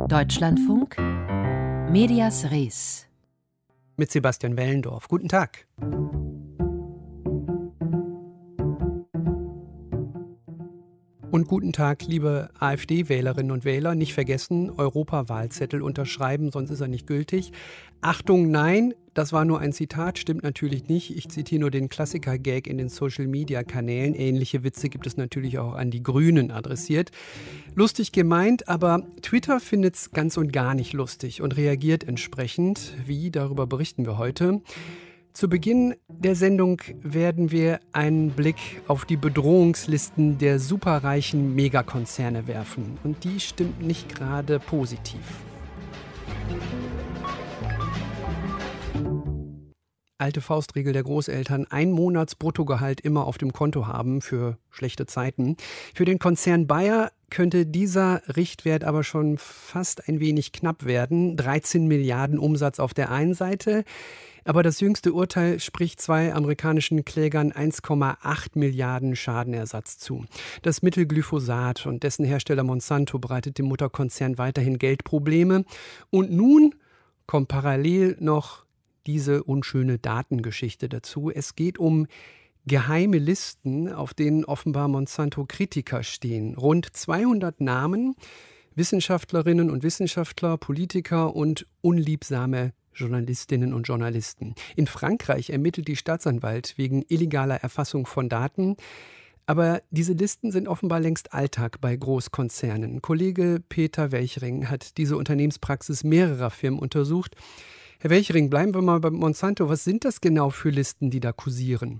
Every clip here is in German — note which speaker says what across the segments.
Speaker 1: Deutschlandfunk Medias Res
Speaker 2: mit Sebastian Wellendorf. Guten Tag. Und guten Tag, liebe AfD-Wählerinnen und Wähler. Nicht vergessen, Europawahlzettel unterschreiben, sonst ist er nicht gültig. Achtung, nein, das war nur ein Zitat, stimmt natürlich nicht. Ich zitiere nur den Klassiker-Gag in den Social-Media-Kanälen. Ähnliche Witze gibt es natürlich auch an die Grünen adressiert. Lustig gemeint, aber Twitter findet es ganz und gar nicht lustig und reagiert entsprechend. Wie, darüber berichten wir heute. Zu Beginn der Sendung werden wir einen Blick auf die Bedrohungslisten der superreichen Megakonzerne werfen. Und die stimmt nicht gerade positiv. Alte Faustregel der Großeltern, 1 Monats Bruttogehalt immer auf dem Konto haben für schlechte Zeiten. Für den Konzern Bayer könnte dieser Richtwert aber schon fast ein wenig knapp werden. 13 Milliarden Umsatz auf der einen Seite. Aber das jüngste Urteil spricht 2 amerikanischen Klägern 1,8 Milliarden Schadenersatz zu. Das Mittel Glyphosat und dessen Hersteller Monsanto bereitet dem Mutterkonzern weiterhin Geldprobleme. Und nun kommt parallel noch diese unschöne Datengeschichte dazu. Es geht um geheime Listen, auf denen offenbar Monsanto-Kritiker stehen. Rund 200 Namen, Wissenschaftlerinnen und Wissenschaftler, Politiker und unliebsame Journalistinnen und Journalisten. In Frankreich ermittelt die Staatsanwalt wegen illegaler Erfassung von Daten. Aber diese Listen sind offenbar längst Alltag bei Großkonzernen. Kollege Peter Welchering hat diese Unternehmenspraxis mehrerer Firmen untersucht. Herr Welchering, bleiben wir mal bei Monsanto. Was sind das genau für Listen, die da kursieren?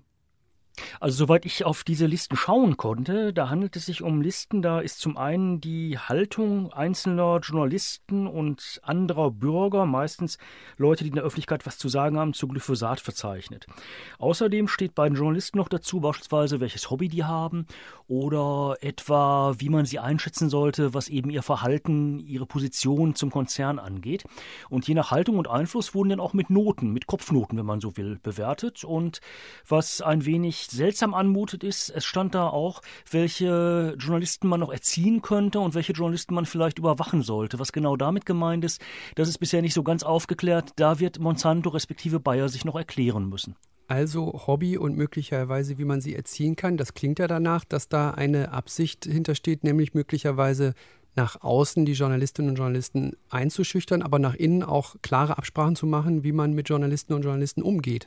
Speaker 3: Also soweit ich auf diese Listen schauen konnte, da handelt es sich um Listen, da ist zum einen die Haltung einzelner Journalisten und anderer Bürger, meistens Leute, die in der Öffentlichkeit was zu sagen haben, zu Glyphosat verzeichnet. Außerdem steht bei den Journalisten noch dazu beispielsweise, welches Hobby die haben oder etwa, wie man sie einschätzen sollte, was eben ihr Verhalten, ihre Position zum Konzern angeht. Und je nach Haltung und Einfluss wurden dann auch mit Noten, mit Kopfnoten, wenn man so will, bewertet. Und was ein wenig seltsam anmutet ist, es stand da auch, welche Journalisten man noch erziehen könnte und welche Journalisten man vielleicht überwachen sollte. Was genau damit gemeint ist, das ist bisher nicht so ganz aufgeklärt. Da wird Monsanto respektive Bayer sich noch erklären müssen.
Speaker 2: Also Hobby und möglicherweise, wie man sie erziehen kann. Das klingt ja danach, dass da eine Absicht hintersteht, nämlich möglicherweise nach außen die Journalistinnen und Journalisten einzuschüchtern, aber nach innen auch klare Absprachen zu machen, wie man mit Journalistinnen und Journalisten umgeht.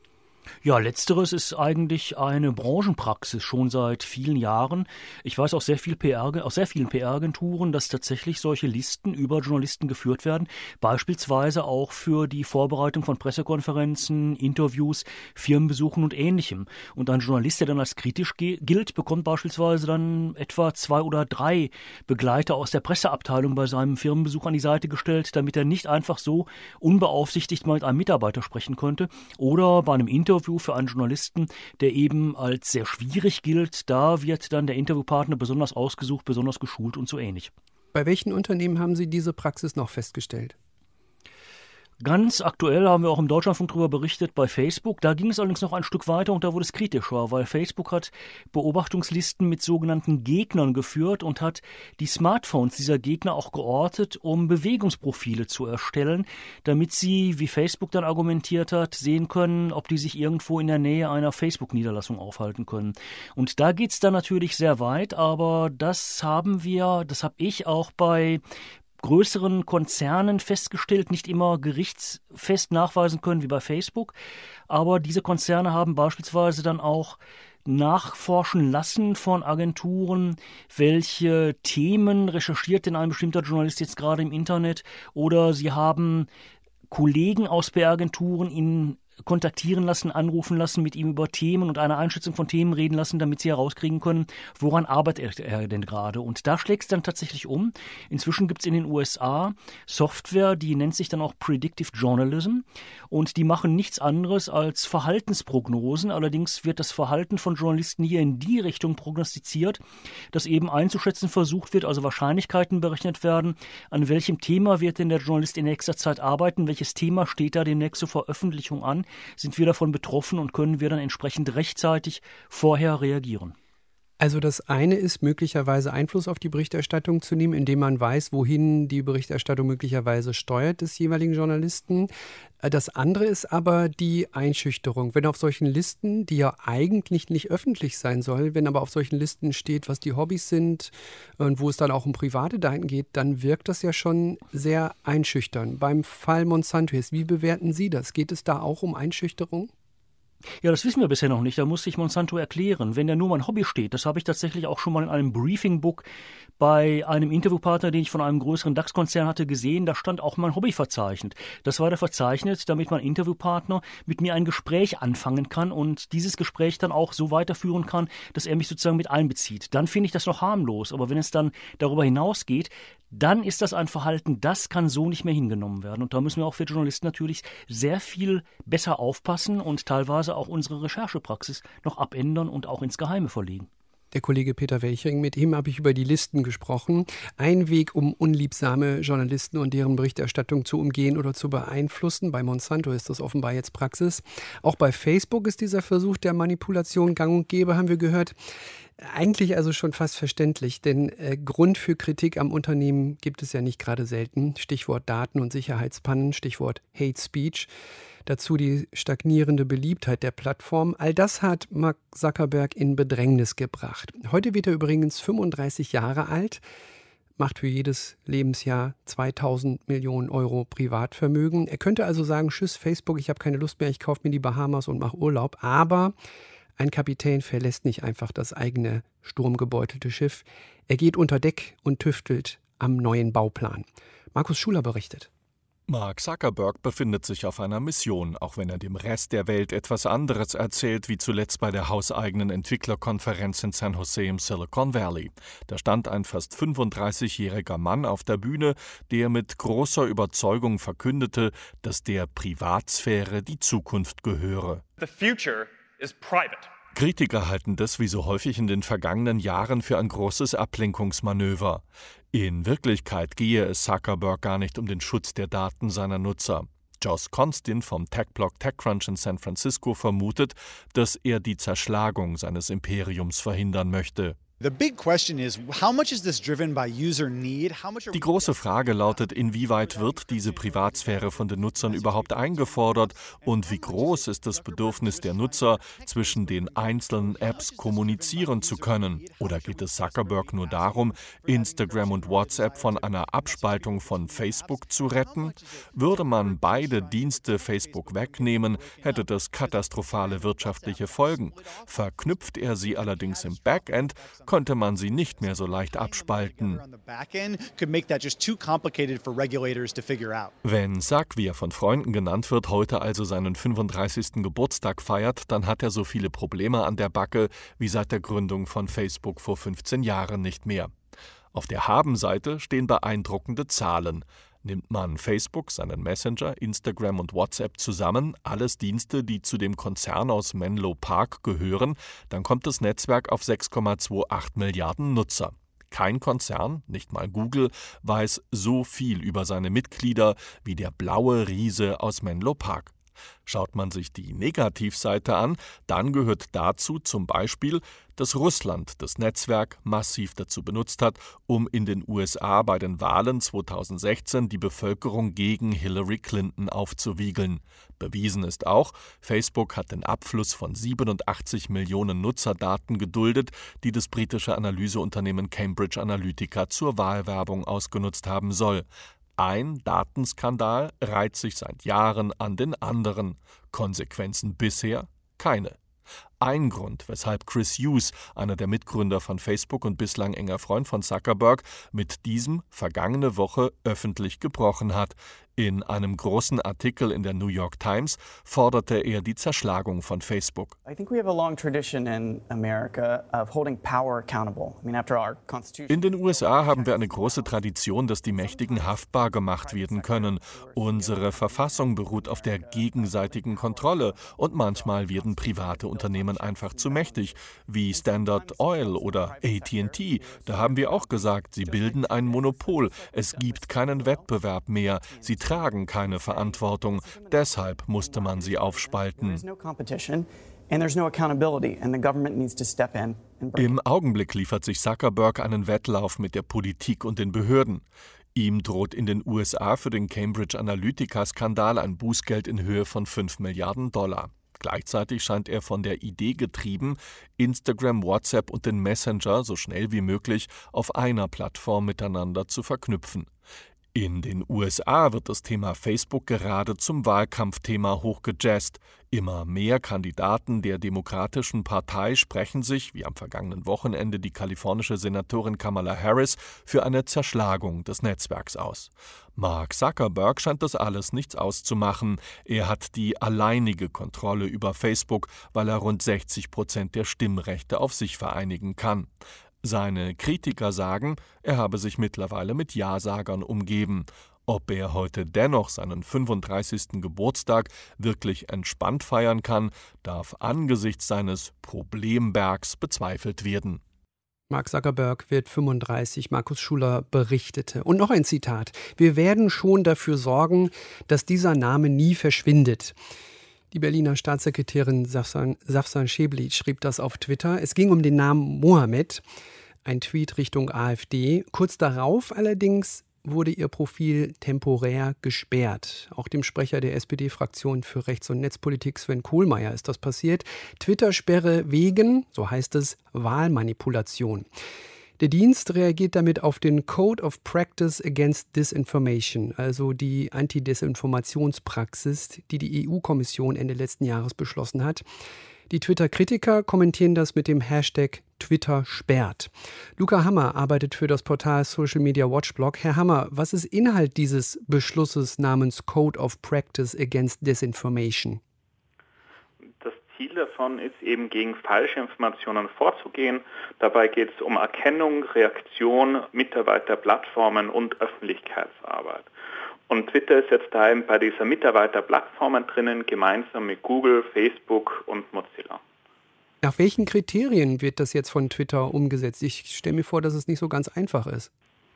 Speaker 3: Ja, letzteres ist eigentlich eine Branchenpraxis schon seit vielen Jahren. Ich weiß aus sehr vielen PR-Agenturen, dass tatsächlich solche Listen über Journalisten geführt werden, beispielsweise auch für die Vorbereitung von Pressekonferenzen, Interviews, Firmenbesuchen und Ähnlichem. Und ein Journalist, der dann als kritisch gilt, bekommt beispielsweise dann etwa 2 oder 3 Begleiter aus der Presseabteilung bei seinem Firmenbesuch an die Seite gestellt, damit er nicht einfach so unbeaufsichtigt mal mit einem Mitarbeiter sprechen könnte oder bei einem Interview für einen Journalisten, der eben als sehr schwierig gilt, da wird dann der Interviewpartner besonders ausgesucht, besonders geschult und so ähnlich.
Speaker 2: Bei welchen Unternehmen haben Sie diese Praxis noch festgestellt?
Speaker 3: Ganz aktuell haben wir auch im Deutschlandfunk darüber berichtet bei Facebook. Da ging es allerdings noch ein Stück weiter und da wurde es kritischer, weil Facebook hat Beobachtungslisten mit sogenannten Gegnern geführt und hat die Smartphones dieser Gegner auch geortet, um Bewegungsprofile zu erstellen, damit sie, wie Facebook dann argumentiert hat, sehen können, ob die sich irgendwo in der Nähe einer Facebook-Niederlassung aufhalten können. Und da geht's dann natürlich sehr weit, aber das habe ich auch bei größeren Konzernen festgestellt, nicht immer gerichtsfest nachweisen können wie bei Facebook. Aber diese Konzerne haben beispielsweise dann auch nachforschen lassen von Agenturen, welche Themen recherchiert denn ein bestimmter Journalist jetzt gerade im Internet, oder sie haben Kollegen aus PR-Agenturen ihn kontaktieren lassen, anrufen lassen, mit ihm über Themen und eine Einschätzung von Themen reden lassen, damit sie herauskriegen können, woran arbeitet er denn gerade. Und da schlägt es dann tatsächlich um. Inzwischen gibt es in den USA Software, die nennt sich dann auch Predictive Journalism, und die machen nichts anderes als Verhaltensprognosen. Allerdings wird das Verhalten von Journalisten hier in die Richtung prognostiziert, dass eben einzuschätzen versucht wird, also Wahrscheinlichkeiten berechnet werden, an welchem Thema wird denn der Journalist in nächster Zeit arbeiten, welches Thema steht da demnächst zur Veröffentlichung an, sind wir davon betroffen und können wir dann entsprechend rechtzeitig vorher reagieren.
Speaker 2: Also das eine ist möglicherweise Einfluss auf die Berichterstattung zu nehmen, indem man weiß, wohin die Berichterstattung möglicherweise steuert des jeweiligen Journalisten. Das andere ist aber die Einschüchterung. Wenn auf solchen Listen, die ja eigentlich nicht öffentlich sein soll, wenn aber auf solchen Listen steht, was die Hobbys sind und wo es dann auch um private Daten geht, dann wirkt das ja schon sehr einschüchternd. Beim Fall Monsanto jetzt, wie bewerten Sie das? Geht es da auch um Einschüchterung?
Speaker 3: Ja, das wissen wir bisher noch nicht. Da muss sich Monsanto erklären. Wenn da nur mein Hobby steht, das habe ich tatsächlich auch schon mal in einem Briefing-Book bei einem Interviewpartner, den ich von einem größeren DAX-Konzern hatte, gesehen. Da stand auch mein Hobby verzeichnet. Das war da verzeichnet, damit mein Interviewpartner mit mir ein Gespräch anfangen kann und dieses Gespräch dann auch so weiterführen kann, dass er mich sozusagen mit einbezieht. Dann finde ich das noch harmlos. Aber wenn es dann darüber hinausgeht, dann ist das ein Verhalten, das kann so nicht mehr hingenommen werden. Und da müssen wir auch für Journalisten natürlich sehr viel besser aufpassen und teilweise auch unsere Recherchepraxis noch abändern und auch ins Geheime verlegen.
Speaker 2: Der Kollege Peter Welchering, mit ihm habe ich über die Listen gesprochen. Ein Weg, um unliebsame Journalisten und deren Berichterstattung zu umgehen oder zu beeinflussen. Bei Monsanto ist das offenbar jetzt Praxis. Auch bei Facebook ist dieser Versuch der Manipulation gang und gäbe, haben wir gehört. Eigentlich also schon fast verständlich, denn Grund für Kritik am Unternehmen gibt es ja nicht gerade selten. Stichwort Daten- und Sicherheitspannen, Stichwort Hate Speech. Dazu die stagnierende Beliebtheit der Plattform. All das hat Mark Zuckerberg in Bedrängnis gebracht. Heute wird er übrigens 35 Jahre alt, macht für jedes Lebensjahr 2000 Millionen Euro Privatvermögen. Er könnte also sagen, tschüss Facebook, ich habe keine Lust mehr, ich kaufe mir die Bahamas und mache Urlaub. Aber ein Kapitän verlässt nicht einfach das eigene sturmgebeutelte Schiff. Er geht unter Deck und tüftelt am neuen Bauplan. Markus Schuler berichtet.
Speaker 4: Mark Zuckerberg befindet sich auf einer Mission, auch wenn er dem Rest der Welt etwas anderes erzählt, wie zuletzt bei der hauseigenen Entwicklerkonferenz in San Jose im Silicon Valley. Da stand ein fast 35-jähriger Mann auf der Bühne, der mit großer Überzeugung verkündete, dass der Privatsphäre die Zukunft gehöre.
Speaker 5: The future is private.
Speaker 4: Kritiker halten das wie so häufig in den vergangenen Jahren für ein großes Ablenkungsmanöver. In Wirklichkeit gehe es Zuckerberg gar nicht um den Schutz der Daten seiner Nutzer. Josh Constin vom Tech-Blog TechCrunch in San Francisco vermutet, dass er die Zerschlagung seines Imperiums verhindern möchte.
Speaker 6: Die
Speaker 4: große Frage lautet, inwieweit wird diese Privatsphäre von den Nutzern überhaupt eingefordert und wie groß ist das Bedürfnis der Nutzer, zwischen den einzelnen Apps kommunizieren zu können? Oder geht es Zuckerberg nur darum, Instagram und WhatsApp von einer Abspaltung von Facebook zu retten? Würde man beide Dienste Facebook wegnehmen, hätte das katastrophale wirtschaftliche Folgen. Verknüpft er sie allerdings im Backend, konnte man sie nicht mehr so leicht abspalten. Wenn Zuck, wie er von Freunden genannt wird, heute also seinen 35. Geburtstag feiert, dann hat er so viele Probleme an der Backe wie seit der Gründung von Facebook vor 15 Jahren nicht mehr. Auf der Haben-Seite stehen beeindruckende Zahlen. Nimmt man Facebook, seinen Messenger, Instagram und WhatsApp zusammen, alles Dienste, die zu dem Konzern aus Menlo Park gehören, dann kommt das Netzwerk auf 6,28 Milliarden Nutzer. Kein Konzern, nicht mal Google, weiß so viel über seine Mitglieder wie der blaue Riese aus Menlo Park. Schaut man sich die Negativseite an, dann gehört dazu zum Beispiel, dass Russland das Netzwerk massiv dazu benutzt hat, um in den USA bei den Wahlen 2016 die Bevölkerung gegen Hillary Clinton aufzuwiegeln. Bewiesen ist auch, Facebook hat den Abfluss von 87 Millionen Nutzerdaten geduldet, die das britische Analyseunternehmen Cambridge Analytica zur Wahlwerbung ausgenutzt haben soll. Ein Datenskandal reiht sich seit Jahren an den anderen. Konsequenzen bisher? Keine. Ein Grund, weshalb Chris Hughes, einer der Mitgründer von Facebook und bislang enger Freund von Zuckerberg, mit diesem vergangene Woche öffentlich gebrochen hat. In einem großen Artikel in der New York Times forderte er die Zerschlagung von Facebook. In den USA haben wir eine große Tradition, dass die Mächtigen haftbar gemacht werden können. Unsere Verfassung beruht auf der gegenseitigen Kontrolle und manchmal werden private Unternehmen einfach zu mächtig, wie Standard Oil oder AT&T. Da haben wir auch gesagt, sie bilden ein Monopol. Es gibt keinen Wettbewerb mehr. Sie tragen keine Verantwortung. Deshalb musste man sie aufspalten.
Speaker 6: And there's no accountability, and the government needs to step in.
Speaker 4: Im Augenblick liefert sich Zuckerberg einen Wettlauf mit der Politik und den Behörden. Ihm droht in den USA für den Cambridge Analytica-Skandal ein Bußgeld in Höhe von $5 Milliarden. Gleichzeitig scheint er von der Idee getrieben, Instagram, WhatsApp und den Messenger so schnell wie möglich auf einer Plattform miteinander zu verknüpfen. In den USA wird das Thema Facebook gerade zum Wahlkampfthema hochgejazzt. Immer mehr Kandidaten der Demokratischen Partei sprechen sich, wie am vergangenen Wochenende die kalifornische Senatorin Kamala Harris, für eine Zerschlagung des Netzwerks aus. Mark Zuckerberg scheint das alles nichts auszumachen. Er hat die alleinige Kontrolle über Facebook, weil er rund 60% der Stimmrechte auf sich vereinigen kann. Seine Kritiker sagen, er habe sich mittlerweile mit Ja-Sagern umgeben. Ob er heute dennoch seinen 35. Geburtstag wirklich entspannt feiern kann, darf angesichts seines Problembergs bezweifelt werden.
Speaker 2: Mark Zuckerberg wird 35, Markus Schuler berichtete. Und noch ein Zitat: Wir werden schon dafür sorgen, dass dieser Name nie verschwindet. Die Berliner Staatssekretärin Safsan Schäbli schrieb das auf Twitter. Es ging um den Namen Mohammed, ein Tweet Richtung AfD. Kurz darauf allerdings wurde ihr Profil temporär gesperrt. Auch dem Sprecher der SPD-Fraktion für Rechts- und Netzpolitik, Sven Kohlmeier, ist das passiert. Twitter-Sperre wegen, so heißt es, Wahlmanipulation. Der Dienst reagiert damit auf den Code of Practice Against Disinformation, also die Antidesinformationspraxis, die die EU-Kommission Ende letzten Jahres beschlossen hat. Die Twitter-Kritiker kommentieren das mit dem Hashtag Twitter sperrt. Luca Hammer arbeitet für das Portal Social Media Watchblog. Herr Hammer, was ist Inhalt dieses Beschlusses namens Code of Practice Against Disinformation?
Speaker 7: Das Ziel davon ist eben, gegen falsche Informationen vorzugehen. Dabei geht es um Erkennung, Reaktion, Mitarbeiterplattformen und Öffentlichkeitsarbeit. Und Twitter ist jetzt da eben bei dieser Mitarbeiterplattformen drinnen, gemeinsam mit Google, Facebook und Mozilla.
Speaker 2: Nach welchen Kriterien wird das jetzt von Twitter umgesetzt? Ich stelle mir vor, dass es nicht so ganz einfach ist.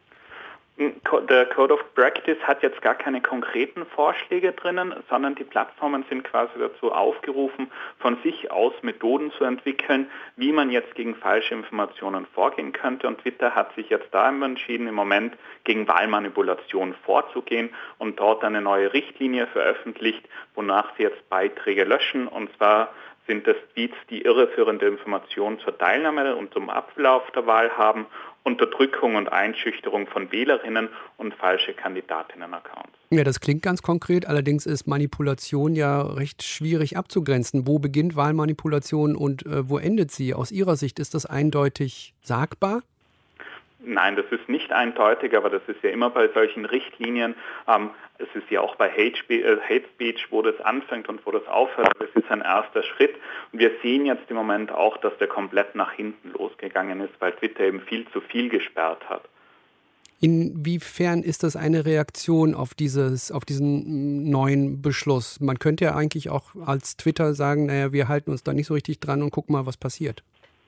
Speaker 7: Der Code of Practice hat jetzt gar keine konkreten Vorschläge drinnen, sondern die Plattformen sind quasi dazu aufgerufen, von sich aus Methoden zu entwickeln, wie man jetzt gegen falsche Informationen vorgehen könnte. Und Twitter hat sich jetzt da entschieden, im Moment gegen Wahlmanipulation vorzugehen und dort eine neue Richtlinie veröffentlicht, wonach sie jetzt Beiträge löschen. Und zwar sind das Tweets, die irreführende Informationen zur Teilnahme und zum Ablauf der Wahl haben, Unterdrückung und Einschüchterung von Wählerinnen und falsche Kandidatinnen-Accounts.
Speaker 2: Ja, das klingt ganz konkret. Allerdings ist Manipulation ja recht schwierig abzugrenzen. Wo beginnt Wahlmanipulation und wo endet sie? Aus Ihrer Sicht ist das eindeutig sagbar?
Speaker 7: Nein, das ist nicht eindeutig, aber das ist ja immer bei solchen Richtlinien. Es ist ja auch bei Hate Speech, wo das anfängt und wo das aufhört. Das ist ein erster Schritt. Und wir sehen jetzt im Moment auch, dass der komplett nach hinten losgegangen ist, weil Twitter eben viel zu viel gesperrt hat.
Speaker 2: Inwiefern ist das eine Reaktion auf diesen neuen Beschluss? Man könnte ja eigentlich auch als Twitter sagen, naja, wir halten uns da nicht so richtig dran und gucken mal, was passiert.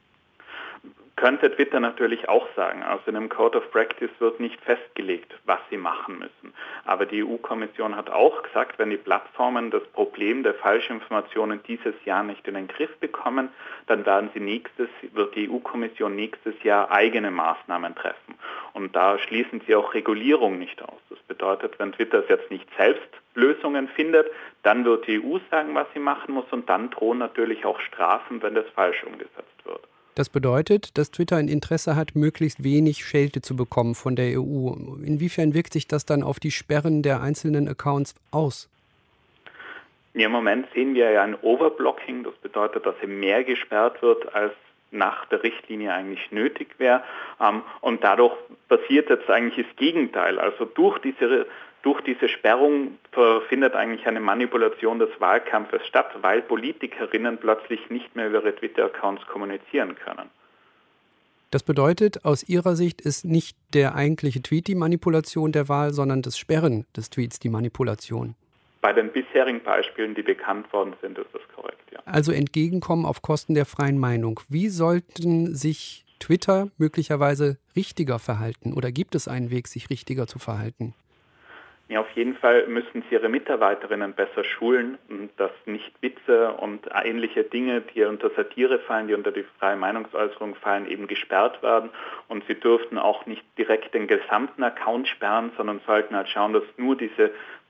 Speaker 7: Könnte Twitter natürlich auch sagen. Also in dem Code of Practice wird nicht festgelegt, was sie machen müssen. Aber die EU-Kommission hat auch gesagt, wenn die Plattformen das Problem der Falschinformationen dieses Jahr nicht in den Griff bekommen, dann wird die EU-Kommission nächstes Jahr eigene Maßnahmen treffen. Und da schließen sie auch Regulierung nicht aus. Das bedeutet, wenn Twitter es jetzt nicht selbst Lösungen findet, dann wird die EU sagen, was sie machen muss, und dann drohen natürlich auch Strafen, wenn das falsch umgesetzt wird.
Speaker 2: Das bedeutet, dass Twitter ein Interesse hat, möglichst wenig Schelte zu bekommen von der EU. Inwiefern wirkt sich das dann auf die Sperren der einzelnen Accounts aus?
Speaker 7: Im Moment sehen wir ja ein Overblocking. Das bedeutet, dass eben mehr gesperrt wird, als nach der Richtlinie eigentlich nötig wäre. Und dadurch passiert jetzt eigentlich das Gegenteil. Also durch diese Sperrung findet eigentlich eine Manipulation des Wahlkampfes statt, weil Politikerinnen plötzlich nicht mehr über ihre Twitter-Accounts kommunizieren können.
Speaker 2: Das bedeutet, aus Ihrer Sicht ist nicht der eigentliche Tweet die Manipulation der Wahl, sondern das Sperren des Tweets die Manipulation.
Speaker 7: Bei den bisherigen Beispielen, die bekannt worden sind, ist das korrekt, ja.
Speaker 2: Also Entgegenkommen auf Kosten der freien Meinung. Wie sollten sich Twitter möglicherweise richtiger verhalten? Oder gibt es einen Weg, sich richtiger zu verhalten?
Speaker 7: Ja, auf jeden Fall müssen sie ihre Mitarbeiterinnen besser schulen, dass nicht Witze und ähnliche Dinge, die unter Satire fallen, die unter die freie Meinungsäußerung fallen, eben gesperrt werden. Und sie dürften auch nicht direkt den gesamten Account sperren, sondern sollten halt schauen, dass nur diese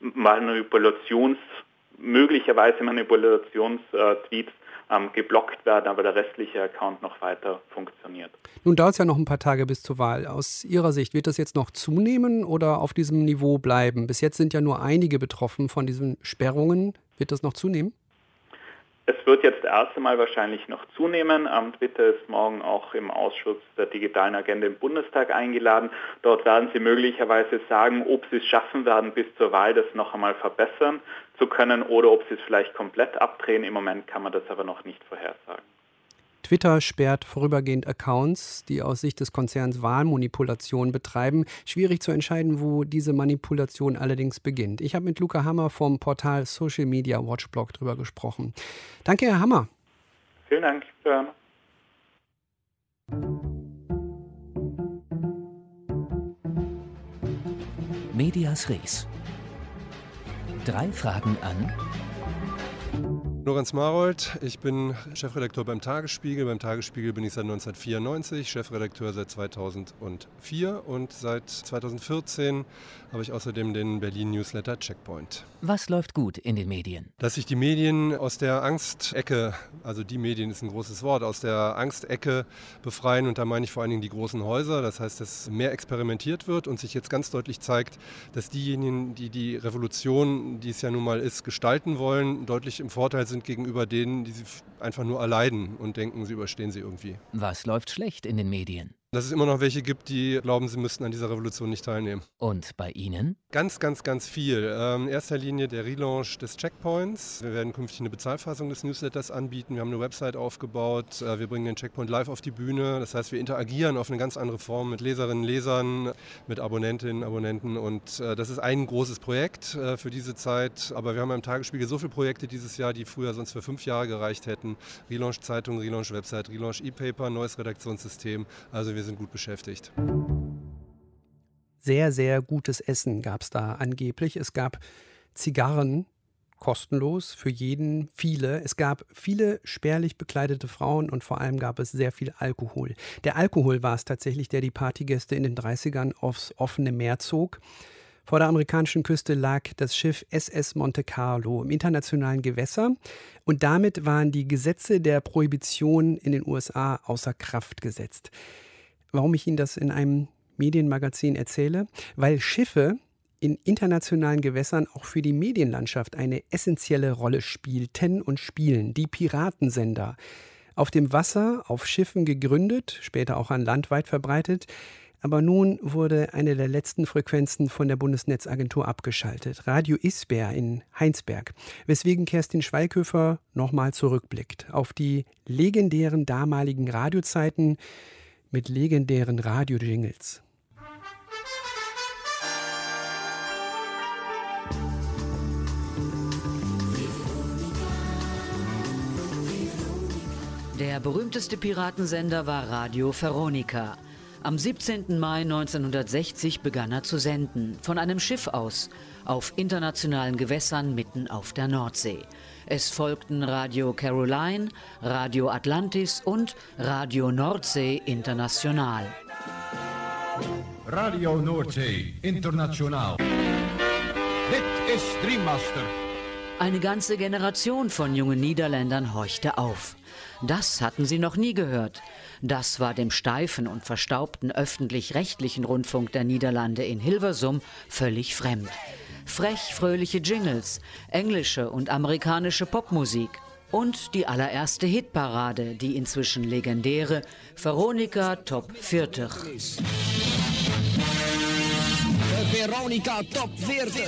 Speaker 7: möglicherweise Manipulationstweets geblockt werden, aber der restliche Account noch weiter funktioniert.
Speaker 2: Nun dauert es ja noch ein paar Tage bis zur Wahl. Aus Ihrer Sicht, wird das jetzt noch zunehmen oder auf diesem Niveau bleiben? Bis jetzt sind ja nur einige betroffen von diesen Sperrungen. Wird das noch zunehmen?
Speaker 7: Es wird jetzt erst einmal wahrscheinlich noch zunehmen. Twitter ist morgen auch im Ausschuss der digitalen Agenda im Bundestag eingeladen. Dort werden sie möglicherweise sagen, ob sie es schaffen werden, bis zur Wahl das noch einmal verbessern zu können oder ob sie es vielleicht komplett abdrehen. Im Moment kann man das aber noch nicht vorhersagen.
Speaker 2: Twitter sperrt vorübergehend Accounts, die aus Sicht des Konzerns Wahlmanipulation betreiben. Schwierig zu entscheiden, wo diese Manipulation allerdings beginnt. Ich habe mit Luca Hammer vom Portal Social Media Watchblog drüber gesprochen. Danke, Herr Hammer.
Speaker 7: Vielen Dank, Herr Hammer.
Speaker 1: Medias Res. 3 Fragen an
Speaker 8: Lorenz Marold, ich bin Chefredakteur beim Tagesspiegel. Beim Tagesspiegel bin ich seit 1994, Chefredakteur seit 2004 und seit 2014 habe ich außerdem den Berlin-Newsletter Checkpoint.
Speaker 1: Was läuft gut in den Medien?
Speaker 8: Dass sich die Medien aus der Angstecke, also die Medien ist ein großes Wort, aus der Angstecke befreien und da meine ich vor allen Dingen die großen Häuser. Das heißt, dass mehr experimentiert wird und sich jetzt ganz deutlich zeigt, dass diejenigen, die die Revolution, die es ja nun mal ist, gestalten wollen, deutlich im Vorteil sind gegenüber denen, die sie einfach nur erleiden und denken, sie überstehen sie irgendwie.
Speaker 1: Was läuft schlecht in den Medien?
Speaker 8: Dass es immer noch welche gibt, die glauben, sie müssten an dieser Revolution nicht teilnehmen.
Speaker 1: Und bei Ihnen?
Speaker 8: Ganz, ganz, ganz viel. In erster Linie der Relaunch des Checkpoints. Wir werden künftig eine Bezahlfassung des Newsletters anbieten. Wir haben eine Website aufgebaut. Wir bringen den Checkpoint live auf die Bühne. Das heißt, wir interagieren auf eine ganz andere Form mit Leserinnen, Lesern, mit Abonnentinnen, Abonnenten. Und das ist ein großes Projekt für diese Zeit. Aber wir haben im Tagesspiegel so viele Projekte dieses Jahr, die früher sonst für 5 Jahre gereicht hätten. Relaunch Zeitung, Relaunch Website, Relaunch E-Paper, neues Redaktionssystem. Also wir sind gut beschäftigt.
Speaker 2: Sehr, sehr gutes Essen gab es da angeblich. Es gab Zigarren, kostenlos für jeden, viele. Es gab viele spärlich bekleidete Frauen und vor allem gab es sehr viel Alkohol. Der Alkohol war es tatsächlich, der die Partygäste in den 30ern aufs offene Meer zog. Vor der amerikanischen Küste lag das Schiff SS Monte Carlo im internationalen Gewässer und damit waren die Gesetze der Prohibition in den USA außer Kraft gesetzt. Warum ich Ihnen das in einem Medienmagazin erzähle? Weil Schiffe in internationalen Gewässern auch für die Medienlandschaft eine essentielle Rolle spielten und spielen. Die Piratensender. Auf dem Wasser, auf Schiffen gegründet, später auch an Land weit verbreitet. Aber nun wurde eine der letzten Frequenzen von der Bundesnetzagentur abgeschaltet. Radio Isbär in Heinsberg. Weswegen Kerstin Schweighöfer nochmal zurückblickt auf die legendären damaligen Radiozeiten mit legendären Radio-Jingles.
Speaker 9: Der berühmteste Piratensender war Radio Veronica. Am 17. Mai 1960 begann er zu senden, von einem Schiff aus, auf internationalen Gewässern mitten auf der Nordsee. Es folgten Radio Caroline, Radio Atlantis und Radio Nordsee International.
Speaker 10: Radio Noordzee International. Dit ist Dreammaster.
Speaker 9: Eine ganze Generation von jungen Niederländern horchte auf. Das hatten sie noch nie gehört. Das war dem steifen und verstaubten öffentlich-rechtlichen Rundfunk der Niederlande in Hilversum völlig fremd. Frech fröhliche Jingles, englische und amerikanische Popmusik und die allererste Hitparade, die inzwischen legendäre Veronica Top 40.
Speaker 11: Veronica Top 40.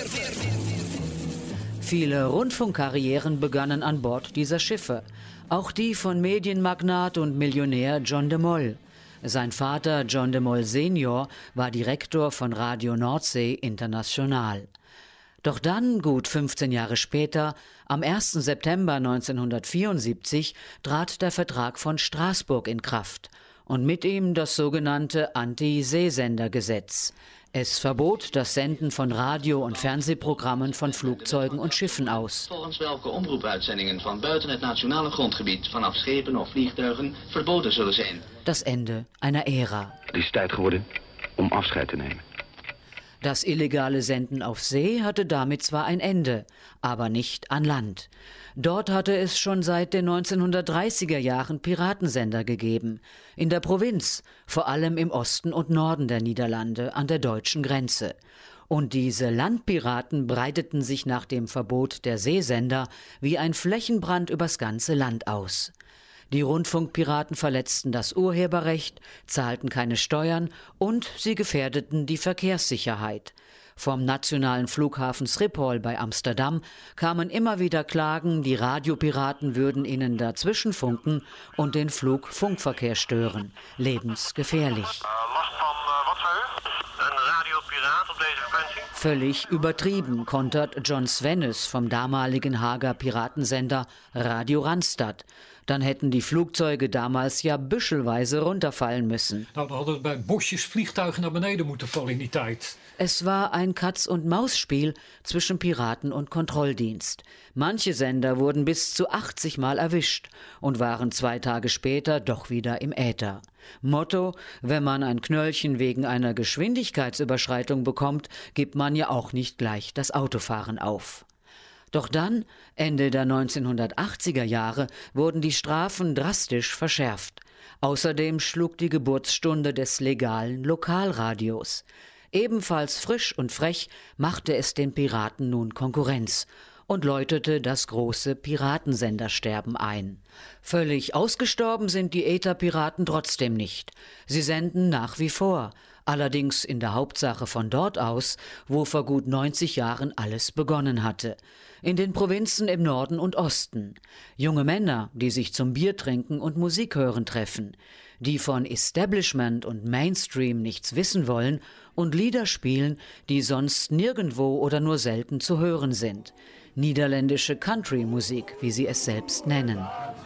Speaker 9: Viele Rundfunkkarrieren begannen an Bord dieser Schiffe. Auch die von Medienmagnat und Millionär John de Mol. Sein Vater John de Mol Senior war Direktor von Radio Nordsee International. Doch dann, gut 15 Jahre später, am 1. September 1974, trat der Vertrag von Straßburg in Kraft. und mit ihm das sogenannte Anti-Seesendergesetz. Es verbot das Senden von Radio- und Fernsehprogrammen von Flugzeugen und Schiffen aus.
Speaker 12: Volgens welke omroepuitzendingen van buiten het nationale grondgebied vanaf schepen of vliegtuigen verboden zullen zijn.
Speaker 9: Das Ende einer Ära.
Speaker 13: Het is tijd geworden om afscheid te nemen.
Speaker 9: Das illegale Senden auf See hatte damit zwar ein Ende, aber nicht an Land. Dort hatte es schon seit den 1930er Jahren Piratensender gegeben. In der Provinz, vor allem im Osten und Norden der Niederlande, an der deutschen Grenze. Und diese Landpiraten breiteten sich nach dem Verbot der Seesender wie ein Flächenbrand übers ganze Land aus. Die Rundfunkpiraten verletzten das Urheberrecht, zahlten keine Steuern und sie gefährdeten die Verkehrssicherheit. Vom nationalen Flughafen Schiphol bei Amsterdam kamen immer wieder Klagen, die Radiopiraten würden ihnen dazwischen funken und den Funkverkehr stören. Lebensgefährlich.
Speaker 14: Last van wat voor u? Een radiopiraat op deze frequentie?
Speaker 9: Völlig übertrieben, kontert John Svennes vom damaligen Haager Piratensender Radio Randstad. Dann hätten die Flugzeuge damals ja büschelweise runterfallen müssen.
Speaker 15: Nou, dan hadden bij bosjes vliegtuigen naar beneden moeten vallen in die tijd.
Speaker 9: Es war ein Katz-und-Maus-Spiel zwischen Piraten und Kontrolldienst. Manche Sender wurden bis zu 80 Mal erwischt und waren 2 Tage später doch wieder im Äther. Motto: Wenn man ein Knöllchen wegen einer Geschwindigkeitsüberschreitung bekommt, gibt man ja auch nicht gleich das Autofahren auf. Doch dann, Ende der 1980er Jahre, wurden die Strafen drastisch verschärft. Außerdem schlug die Geburtsstunde des legalen Lokalradios. Ebenfalls frisch und frech machte es den Piraten nun Konkurrenz und läutete das große Piratensendersterben ein. Völlig ausgestorben sind die Ätherpiraten trotzdem nicht. Sie senden nach wie vor, allerdings in der Hauptsache von dort aus, wo vor gut 90 Jahren alles begonnen hatte. In den Provinzen im Norden und Osten. Junge Männer, die sich zum Biertrinken und Musik hören treffen, die von Establishment und Mainstream nichts wissen wollen und Lieder spielen, die sonst nirgendwo oder nur selten zu hören sind. Niederländische Country-Musik, wie sie es selbst nennen.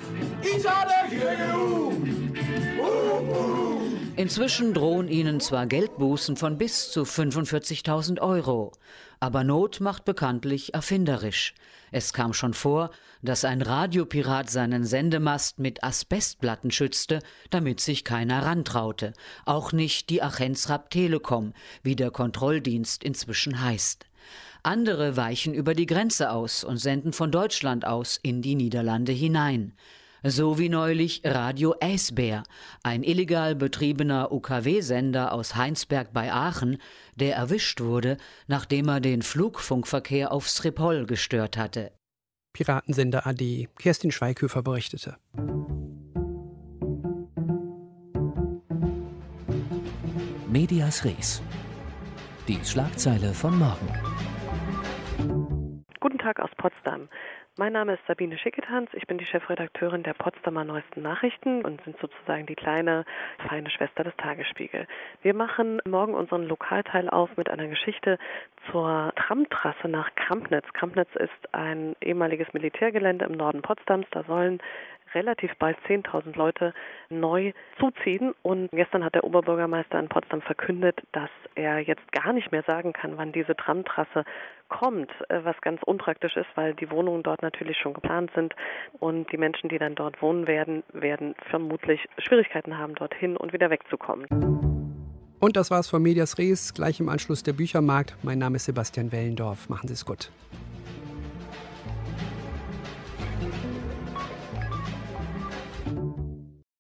Speaker 9: Inzwischen drohen ihnen zwar Geldbußen von bis zu 45.000 €, aber Not macht bekanntlich erfinderisch. Es kam schon vor, dass ein Radiopirat seinen Sendemast mit Asbestplatten schützte, damit sich keiner rantraute. Auch nicht die Agenzrap Telekom, wie der Kontrolldienst inzwischen heißt. Andere weichen über die Grenze aus und senden von Deutschland aus in die Niederlande hinein. So wie neulich Radio IJsbeer, ein illegal betriebener UKW-Sender aus Heinsberg bei Aachen, der erwischt wurde, nachdem er den Flugfunkverkehr auf Schiphol gestört hatte.
Speaker 2: Piratensender AD. Kerstin Schweighöfer berichtete.
Speaker 1: Medias Res. Die Schlagzeile von morgen.
Speaker 16: Guten Tag aus Potsdam. Mein Name ist Sabine Schicketanz, ich bin die Chefredakteurin der Potsdamer Neuesten Nachrichten und sind sozusagen die kleine, feine Schwester des Tagesspiegel. Wir machen morgen unseren Lokalteil auf mit einer Geschichte zur Tramtrasse nach Krampnitz. Krampnitz ist ein ehemaliges Militärgelände im Norden Potsdams, da sollen relativ bald 10.000 Leute neu zuziehen. Und gestern hat der Oberbürgermeister in Potsdam verkündet, dass er jetzt gar nicht mehr sagen kann, wann diese Tramtrasse kommt, was ganz unpraktisch ist, weil die Wohnungen dort natürlich schon geplant sind und die Menschen, die dann dort wohnen werden vermutlich Schwierigkeiten haben, dorthin und wieder wegzukommen.
Speaker 2: Und das war's von Medias Res, gleich im Anschluss der Büchermarkt. Mein Name ist Sebastian Wellendorf. Machen Sie es gut.